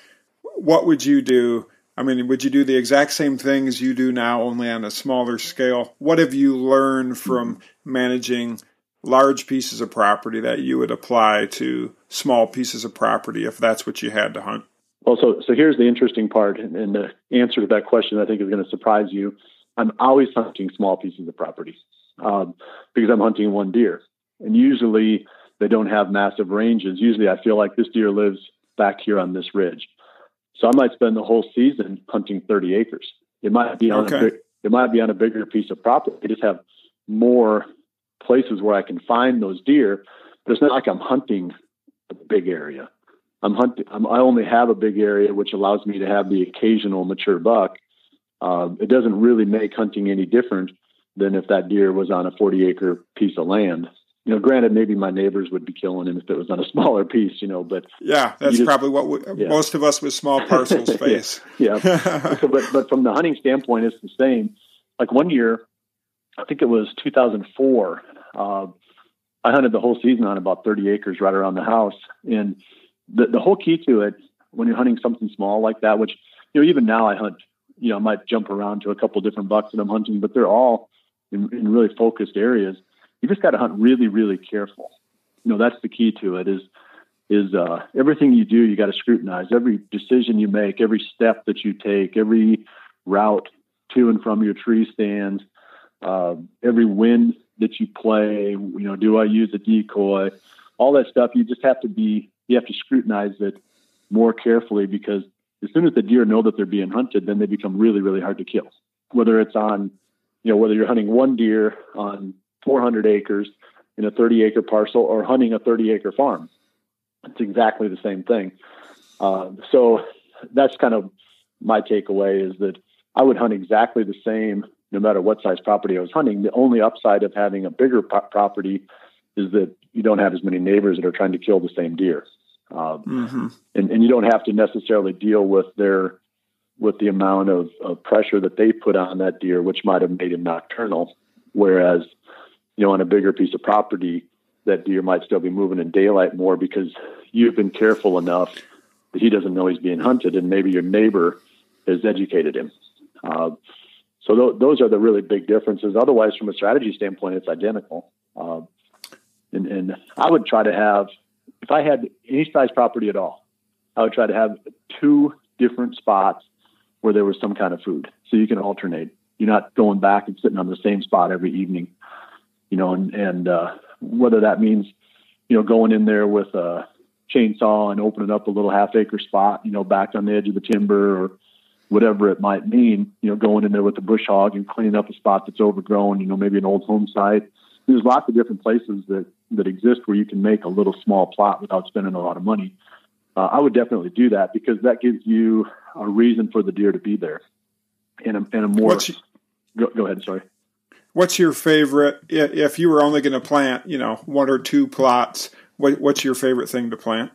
What would you do? I mean, would you do the exact same things you do now, only on a smaller scale? What have you learned from managing large pieces of property that you would apply to small pieces of property if that's what you had to hunt? Well, so so here's the interesting part, and, and the answer to that question I think is going to surprise you. I'm always hunting small pieces of property um, because I'm hunting one deer, and usually they don't have massive ranges. Usually, I feel like this deer lives back here on this ridge. So I might spend the whole season hunting thirty acres. It might be on okay. a it might be on a bigger piece of property. I just have more places where I can find those deer, but it's not like I'm hunting a big area. I'm hunting. I'm, I only have a big area, which allows me to have the occasional mature buck. Um, it doesn't really make hunting any different than if that deer was on a forty acre piece of land. You know, granted, maybe my neighbors would be killing him if it was on a smaller piece, you know, but yeah, that's just, probably what we, yeah. most of us with small parcels face. yeah. yeah. So, but, but from the hunting standpoint, it's the same. Like one year, I think it was two thousand four, uh, I hunted the whole season on about thirty acres right around the house. And the, the whole key to it, when you're hunting something small like that, which, you know, even now I hunt, you know, I might jump around to a couple different bucks that I'm hunting, but they're all in, in really focused areas. You just got to hunt really, really careful. You know, that's the key to it is, is uh, everything you do, you got to scrutinize every decision you make, every step that you take, every route to and from your tree stand, uh, every wind that you play, you know, do I use a decoy, all that stuff. You just have to be, you have to scrutinize it more carefully because as soon as the deer know that they're being hunted, then they become really, really hard to kill. Whether it's on, you know, whether you're hunting one deer on four hundred acres in a thirty acre parcel or hunting a thirty acre farm. It's exactly the same thing. Uh, so that's kind of my takeaway is that I would hunt exactly the same no matter what size property I was hunting. The only upside of having a bigger po- property is that you don't have as many neighbors that are trying to kill the same deer. Um, mm-hmm. and, and you don't have to necessarily deal with their, with the amount of, of pressure that they put on that deer, which might have made him nocturnal. Whereas, you know, on a bigger piece of property, that deer might still be moving in daylight more because you've been careful enough that he doesn't know he's being hunted, and maybe your neighbor has educated him. Uh, so th- those are the really big differences. Otherwise, from a strategy standpoint, it's identical. Uh, and, and I would try to have, if I had any size property at all, I would try to have two different spots where there was some kind of food, so you can alternate. You're not going back and sitting on the same spot every evening. You know, and, and uh, whether that means, you know, going in there with a chainsaw and opening up a little half acre spot, you know, back on the edge of the timber or whatever it might mean, you know, going in there with a bush hog and cleaning up a spot that's overgrown, you know, maybe an old home site. There's lots of different places that, that exist where you can make a little small plot without spending a lot of money. Uh, I would definitely do that because that gives you a reason for the deer to be there. And a, and a more, What's, go, go ahead. Sorry. What's your favorite, if you were only going to plant, you know, one or two plots, what, what's your favorite thing to plant?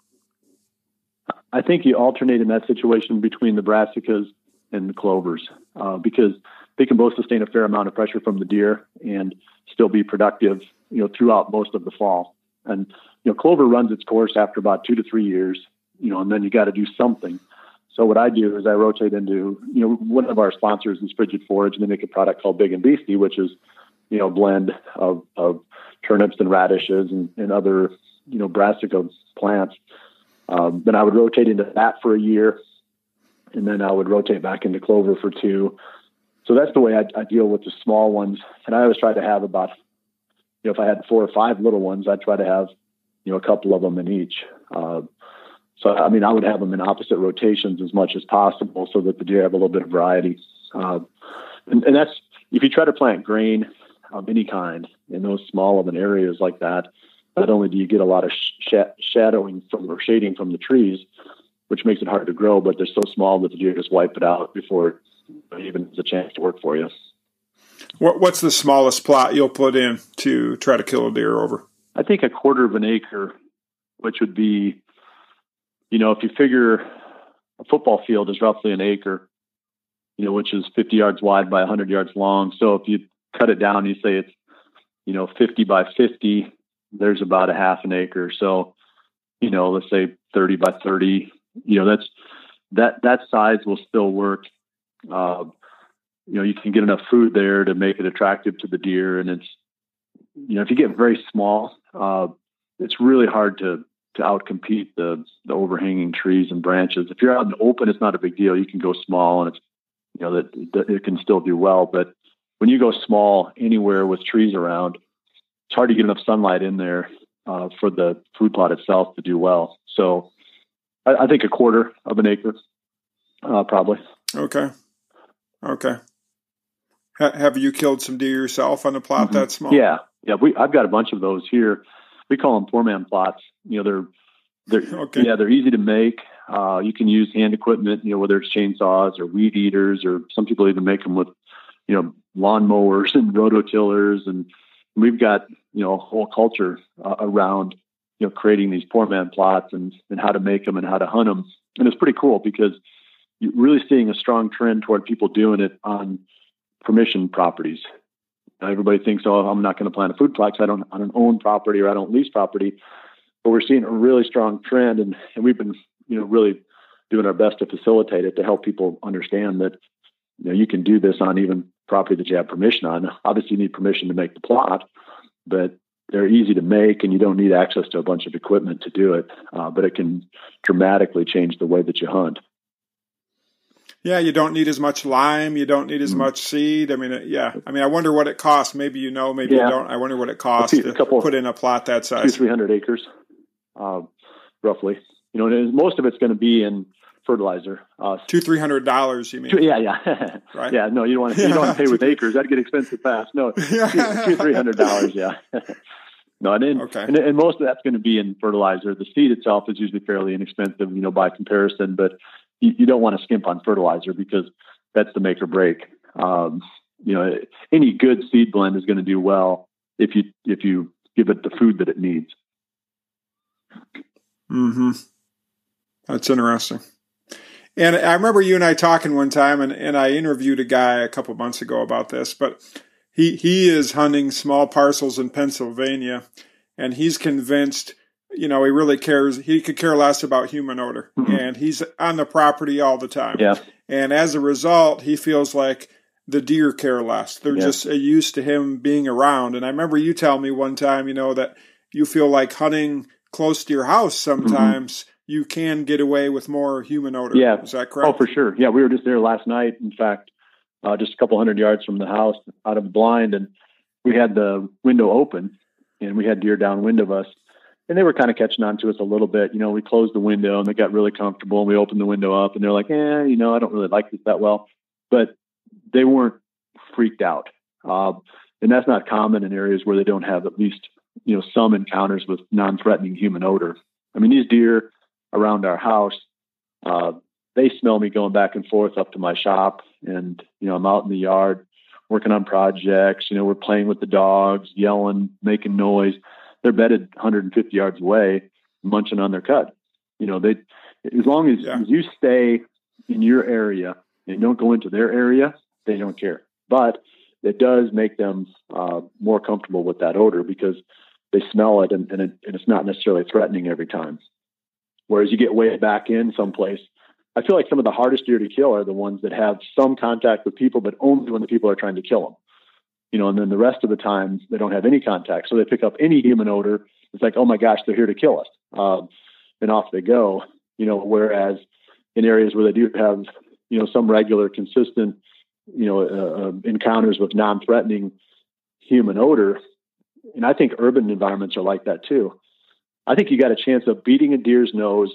I think you alternate in that situation between the brassicas and the clovers uh, because they can both sustain a fair amount of pressure from the deer and still be productive, you know, throughout most of the fall. And, you know, clover runs its course after about two to three years, you know, and then you got to do something. So what I do is I rotate into, you know, one of our sponsors is Frigid Forage, and they make a product called Big and Beastie, which is, you know, a blend of, of turnips and radishes and, and other, you know, brassica plants. Um, then I would rotate into that for a year, and then I would rotate back into clover for two. So that's the way I, I deal with the small ones. And I always try to have about, you know, if I had four or five little ones, I'd try to have, you know, a couple of them in each. Uh, So, I mean, I would have them in opposite rotations as much as possible so that the deer have a little bit of variety. Uh, and, and that's, if you try to plant grain of any kind in those small of an areas like that, not only do you get a lot of sh- shadowing from or shading from the trees, which makes it hard to grow, but they're so small that the deer just wipe it out before it even has a chance to work for you. What, what's the smallest plot you'll put in to try to kill a deer over? I think a quarter of an acre, which would be, you know, if you figure a football field is roughly an acre, you know, which is fifty yards wide by one hundred yards long. So if you cut it down, you say it's, you know, fifty by fifty, there's about a half an acre. So, you know, let's say thirty by thirty, you know, that's, that, that size will still work. Uh, you know, you can get enough food there to make it attractive to the deer. And it's, you know, if you get very small, uh, it's really hard to, to outcompete the, the overhanging trees and branches. If you're out in the open, it's not a big deal. You can go small and it's, you know, that, that it can still do well. But when you go small anywhere with trees around, it's hard to get enough sunlight in there uh, for the food plot itself to do well. So I, I think a quarter of an acre, uh, probably. Okay. Okay. Ha- have you killed some deer yourself on a plot Mm-hmm. that small? Yeah. Yeah. We, I've got a bunch of those here. We call them poor man plots. You know, they're, they're, okay. yeah, they're easy to make. Uh, you can use hand equipment, you know, whether it's chainsaws or weed eaters, or some people even make them with, you know, lawn mowers and rototillers. And we've got, you know, a whole culture uh, around, you know, creating these poor man plots and, and how to make them and how to hunt them. And it's pretty cool because you're really seeing a strong trend toward people doing it on permission properties. Now, everybody thinks, oh, I'm not going to plant a food plot because I don't, I don't own property or I don't lease property. But we're seeing a really strong trend, and, and we've been, you know, really doing our best to facilitate it to help people understand that, you know, you can do this on even property that you have permission on. Obviously, you need permission to make the plot, but they're easy to make, and you don't need access to a bunch of equipment to do it. Uh, but it can dramatically change the way that you hunt. Yeah, you don't need as much lime. You don't need as mm-hmm. much seed. I mean, uh, yeah. I mean, I wonder what it costs. Maybe you know, maybe yeah. you don't. I wonder what it costs to couple, put in a plot that size. Two, three hundred acres, uh, roughly. You know, and most of it's going to be in fertilizer. Uh, two, three hundred dollars. You mean? Two, yeah, yeah, right. Yeah, no, you don't want to. You don't want to pay with acres. That'd get expensive fast. No, two, two three hundred dollars. Yeah. No, and, in, okay. and and most of that's going to be in fertilizer. The seed itself is usually fairly inexpensive, you know, by comparison, but you, you don't want to skimp on fertilizer because that's the make or break. Um, you know, any good seed blend is going to do well if you if you give it the food that it needs. Hmm. That's interesting. And I remember you and I talking one time, and, and I interviewed a guy a couple months ago about this, but he, he is hunting small parcels in Pennsylvania, and he's convinced, you know, he really cares. He could care less about human odor, mm-hmm. and he's on the property all the time. Yeah. And as a result, he feels like the deer care less. They're yeah. just used to him being around. And I remember you telling me one time, you know, that you feel like hunting close to your house sometimes mm-hmm. you can get away with more human odor. Yeah. Is that correct? Oh, for sure. Yeah, we were just there last night. In fact, uh, just a couple hundred yards from the house out of the blind, and we had the window open, and we had deer downwind of us, and they were kind of catching on to us a little bit. You know, we closed the window, and they got really comfortable, and we opened the window up, and they're like, eh, you know, I don't really like this that well. But they weren't freaked out. Uh, and that's not common in areas where they don't have at least, you know, some encounters with non-threatening human odor. I mean, these deer around our house, uh, they smell me going back and forth up to my shop. And, you know, I'm out in the yard working on projects. You know, we're playing with the dogs, yelling, making noise. They're bedded one hundred fifty yards away, munching on their cud. You know, they, as long as, yeah. as you stay in your area and don't go into their area, they don't care. But it does make them uh, more comfortable with that odor because they smell it, and, and, it, and it's not necessarily threatening every time. Whereas you get way back in someplace, I feel like some of the hardest deer to kill are the ones that have some contact with people, but only when the people are trying to kill them. You know, and then the rest of the time they don't have any contact. So they pick up any human odor. It's like, oh my gosh, they're here to kill us. Um, and off they go, you know, whereas in areas where they do have, you know, some regular, consistent, you know, uh, encounters with non-threatening human odor. And I think urban environments are like that too. I think you got a chance of beating a deer's nose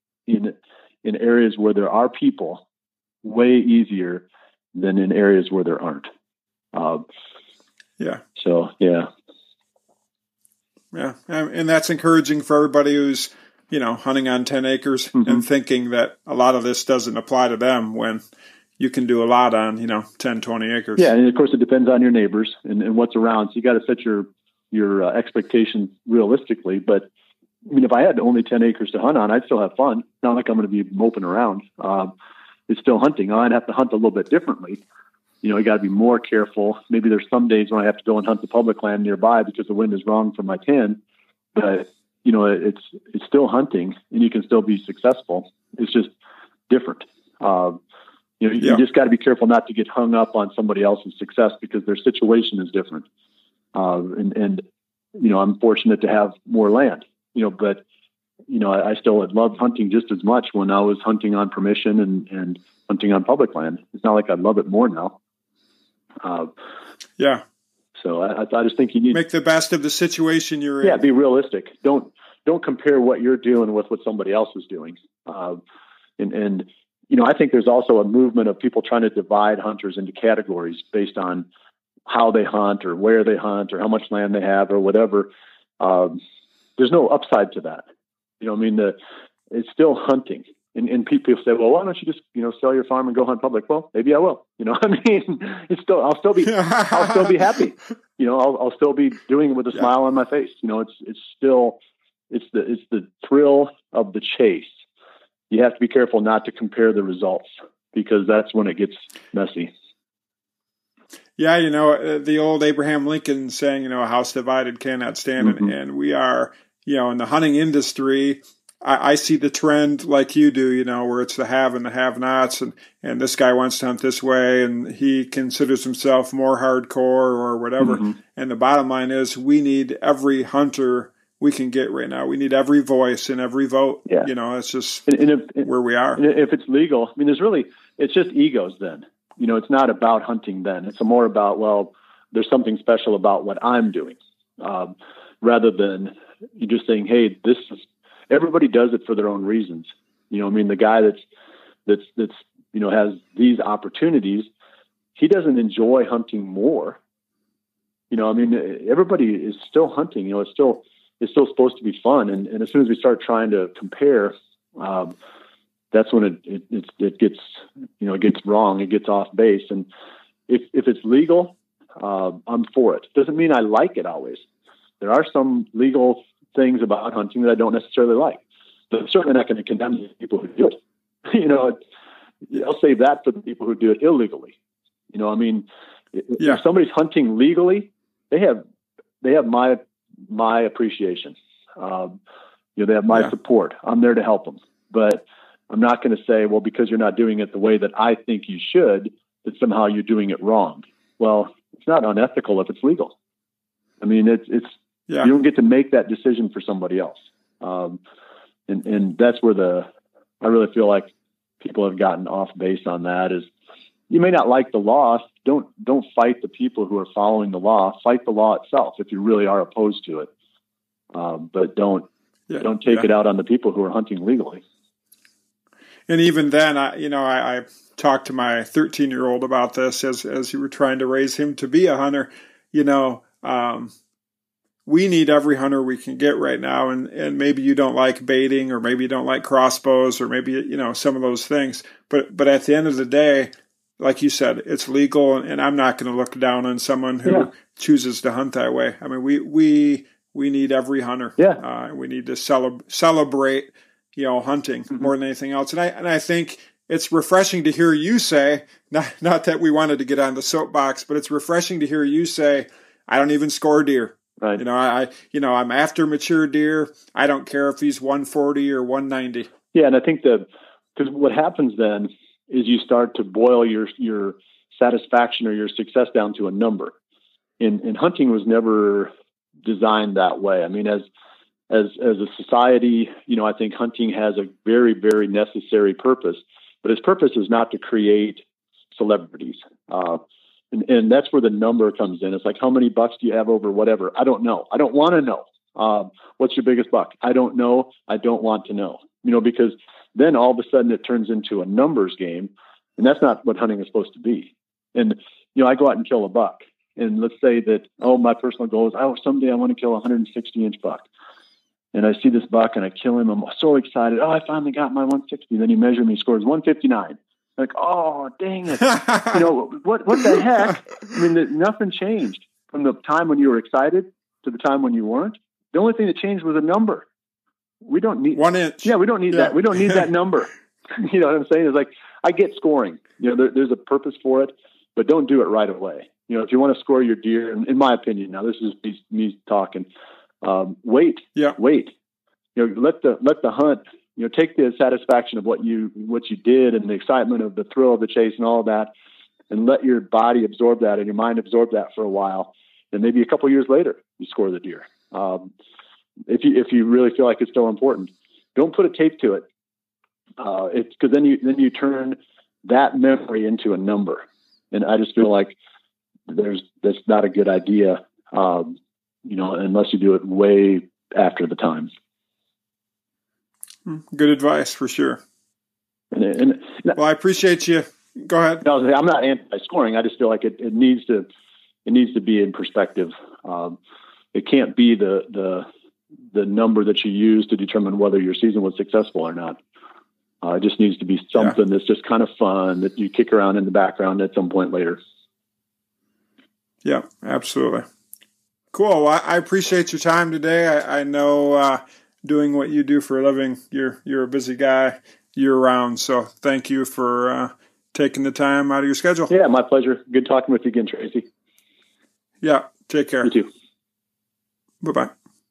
in in areas where there are people way easier than in areas where there aren't. Uh, yeah. So, yeah. Yeah. Um, and that's encouraging for everybody who's, you know, hunting on ten acres mm-hmm. and thinking that a lot of this doesn't apply to them when you can do a lot on, you know, ten, twenty acres. Yeah. And of course it depends on your neighbors and, and what's around. So you got to set your, your uh, expectations realistically. But I mean, if I had only ten acres to hunt on, I'd still have fun. It's not like I'm going to be moping around. Um, it's still hunting. I'd have to hunt a little bit differently. You know, you got to be more careful. Maybe there's some days when I have to go and hunt the public land nearby because the wind is wrong for my ten, but you know, it's, it's still hunting and you can still be successful. It's just different. Uh, you know, yeah. you just got to be careful not to get hung up on somebody else's success because their situation is different. Uh, and, and, you know, I'm fortunate to have more land, you know, but, you know, I, I still had loved hunting just as much when I was hunting on permission and, and hunting on public land. It's not like I love it more now. Uh, yeah. So I, I just think you need make the best of the situation you're in. Yeah, be realistic. Don't don't compare what you're doing with what somebody else is doing. Uh, and and you know, I think there's also a movement of people trying to divide hunters into categories based on how they hunt or where they hunt or how much land they have or whatever. Um, there's no upside to that. You know, I mean, the it's still hunting. And, and people say, well, why don't you just, you know, sell your farm and go hunt public? Well, maybe I will. You know, I mean, it's still, I'll still be, I'll still be happy. You know, I'll, I'll still be doing it with a yeah. smile on my face. You know, it's, it's still, it's the, it's the thrill of the chase. You have to be careful not to compare the results because that's when it gets messy. Yeah, you know, the old Abraham Lincoln saying, you know, a house divided cannot stand. Mm-hmm. And, and we are, you know, in the hunting industry, I, I see the trend like you do, you know, where it's the have and the have-nots, and, and this guy wants to hunt this way, and he considers himself more hardcore or whatever. Mm-hmm. And the bottom line is we need every hunter we can get right now. We need every voice and every vote. Yeah. You know, it's just and, and if, where we are. And if it's legal, I mean, there's really, it's just egos then. You know, it's not about hunting then. It's more about, well, there's something special about what I'm doing, um, rather than you just saying, hey, this is, everybody does it for their own reasons. You know, I mean, the guy that's, that's, that's, you know, has these opportunities, he doesn't enjoy hunting more. You know, I mean, everybody is still hunting, you know, it's still, it's still supposed to be fun. And, and as soon as we start trying to compare, um, that's when it, it, it, it gets, you know, it gets wrong, it gets off base. And if, if it's legal, uh, I'm for it. Doesn't mean I like it always. There are some legal things about hunting that I don't necessarily like, but I'm certainly not going to condemn the people who do it. You know, I'll save that for the people who do it illegally. You know, I mean, yeah. if somebody's hunting legally, they have, they have my, my appreciation. Um, you know, they have my yeah. support. I'm there to help them, but I'm not going to say, well, because you're not doing it the way that I think you should, that somehow you're doing it wrong. Well, it's not unethical if it's legal. I mean, it's, it's, Yeah. you don't get to make that decision for somebody else. Um, and, and that's where the, I really feel like people have gotten off base on that is you may not like the law. Don't, don't fight the people who are following the law, fight the law itself if you really are opposed to it. Um, but don't, yeah. don't take yeah. it out on the people who are hunting legally. And even then, I, you know, I, I talked to my thirteen year old about this as, as you were trying to raise him to be a hunter, you know, um, we need every hunter we can get right now. And, and maybe you don't like baiting, or maybe you don't like crossbows, or maybe, you know, some of those things. But, but at the end of the day, like you said, it's legal, and I'm not going to look down on someone who yeah. chooses to hunt that way. I mean, we, we, we need every hunter. Yeah. Uh, we need to celeb- celebrate, you know, hunting mm-hmm. more than anything else. And I, and I think it's refreshing to hear you say, not, not that we wanted to get on the soapbox, but it's refreshing to hear you say, I don't even score deer. Right. You know, I, you know, I'm after mature deer. I don't care if he's one forty or one ninety. Yeah. And I think that, because what happens then is you start to boil your, your satisfaction or your success down to a number. And, and hunting was never designed that way. I mean, as, as, as a society, you know, I think hunting has a very, very necessary purpose, but its purpose is not to create celebrities. Uh, And, and that's where the number comes in. It's like, how many bucks do you have over whatever? I don't know. I don't want to know. Um, what's your biggest buck? I don't know. I don't want to know, you know, because then all of a sudden it turns into a numbers game, and that's not what hunting is supposed to be. And, you know, I go out and kill a buck. and let's say that, oh, my personal goal is, oh, someday I want to kill a one hundred sixty inch buck. And I see this buck and I kill him. I'm so excited. Oh, I finally got my one sixty. Then you measure me, he scores one fifty-nine. Like, oh, dang it. You know, what, what the heck? I mean, the, nothing changed from the time when you were excited to the time when you weren't. The only thing that changed was a number. We don't need one inch. Yeah, we don't need yeah. that. We don't need that number. You know what I'm saying? It's like, I get scoring. You know, there, there's a purpose for it, but don't do it right away. You know, if you want to score your deer, in my opinion, now this is me, me talking, um, wait, yeah, wait. You know, let the let the hunt. You know, take the satisfaction of what you what you did and the excitement of the thrill of the chase and all of that, and let your body absorb that and your mind absorb that for a while. And maybe a couple of years later, you score the deer. Um, if you if you really feel like it's still important, don't put a tape to it. Uh, it's because then you then you turn that memory into a number, and I just feel like there's that's not a good idea. Um, you know, unless you do it way after the time. Good advice for sure. And, and, well, I appreciate you. Go ahead. No, I'm not anti-scoring. I just feel like it, it needs to it needs to be in perspective. Um, it can't be the the the number that you use to determine whether your season was successful or not. Uh, it just needs to be something yeah. that's just kind of fun that you kick around in the background at some point later. Yeah, absolutely. Cool. Well, I appreciate your time today. I, I know. Uh, doing what you do for a living, you're you're a busy guy year round. So thank you for uh, taking the time out of your schedule. Yeah, my pleasure. Good talking with you again, Tracy. Yeah, take care. You too. Bye-bye.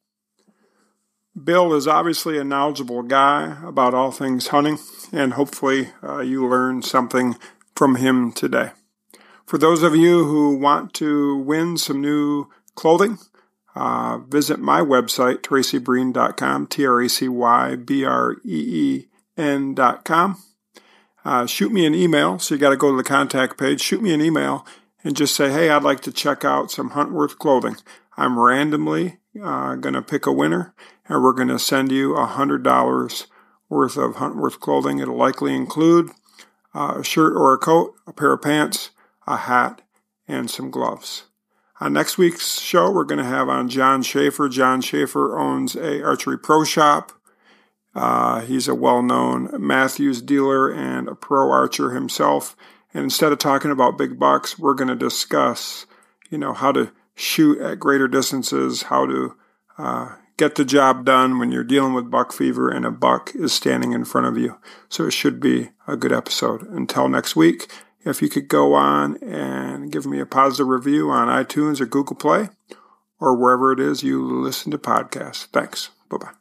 Bill is obviously a knowledgeable guy about all things hunting, and hopefully uh, you learned something from him today. For those of you who want to win some new clothing, Uh, visit my website, tracy breen dot com, T R A C Y B R E E N dot com. Uh, shoot me an email, so you got to go to the contact page. Shoot me an email and just say, hey, I'd like to check out some Huntworth clothing. I'm randomly uh, going to pick a winner, and we're going to send you one hundred dollars worth of Huntworth clothing. It'll likely include uh, a shirt or a coat, a pair of pants, a hat, and some gloves. On next week's show, we're going to have on John Schaefer. John Schaefer owns a archery pro shop. Uh, he's a well-known Matthews dealer and a pro archer himself. And instead of talking about big bucks, we're going to discuss, you know, how to shoot at greater distances, how to uh, get the job done when you're dealing with buck fever and a buck is standing in front of you. So it should be a good episode. Until next week, if you could go on and give me a positive review on iTunes or Google Play or wherever it is you listen to podcasts. Thanks. Bye-bye.